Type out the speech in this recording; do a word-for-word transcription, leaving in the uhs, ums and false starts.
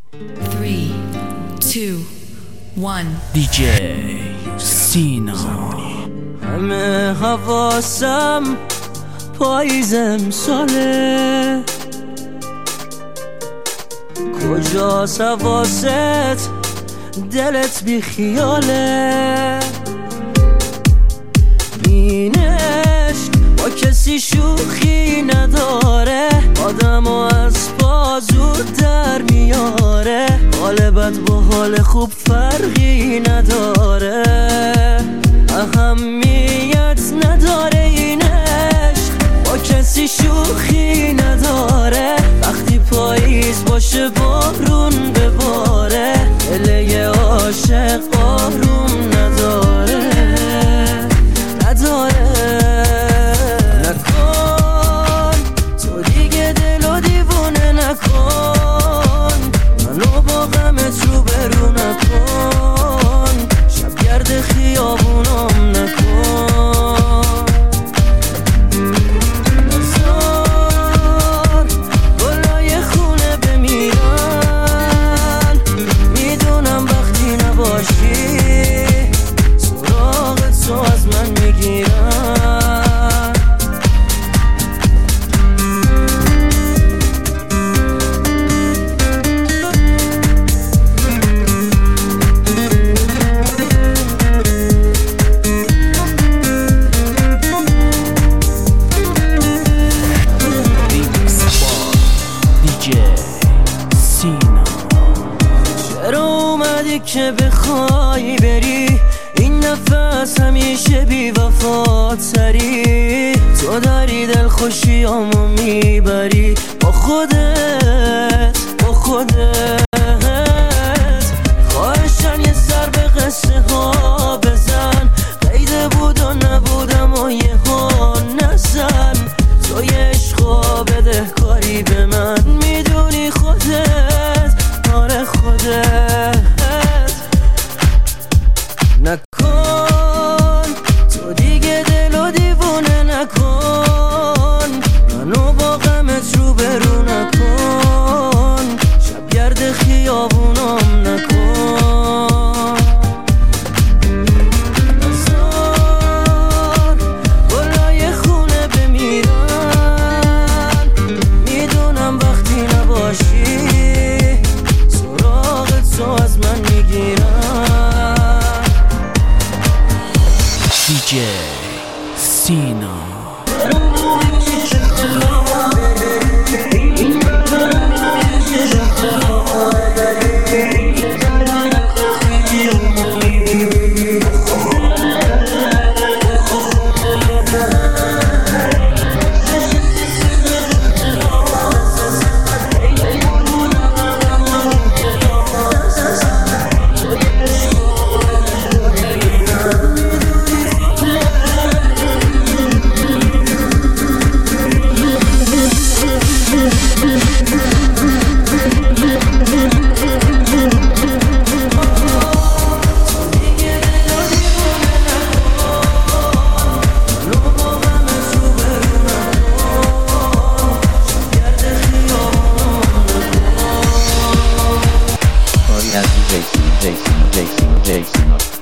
three, two, one. دی جی سینا. همه حواسم پاییزم ساله، کجاست حواست دلت بی خیاله. این عشق با کسی شوخی نداره، آدمو از پا زود در میاره. حال بد با حال خوب فرقی نداره، اهمیت نداره. این عشق با کسی شوخی نداره، وقتی پاییز باشه بارون بباره. دل عاشق آروم نداره نداره. نکن تو دیگه دلو دیوونه نکن، منو با غمت رو برو نکن. شب گرد خیابونم نکن. نزار گلای خونه بمیرن، میدونم وقتی نباشی سراغت تو از من میگیرن. چرا اومدی که بخوای بری؟ این نفس همیشه بی وفاتری. تو داری دل خوشیامو میبری با خودت با خودت. خواهشن یه سر به قصه ها بزن، قیده بود و نبودم و یه ها نزن. تو یه عشقا بده کاری به من، میدونی خودت آره خودت. نکن تو دیگه دلو دیوونه نکن، منو با غمت رو برو نکن. شب گرد خیابونم نکن. نزار گلای خونه بمیرن، میدونم وقتی نباشی سراغت تو از من میگیرن. دی جی سینا. Jason, Jason, Jason, Jason.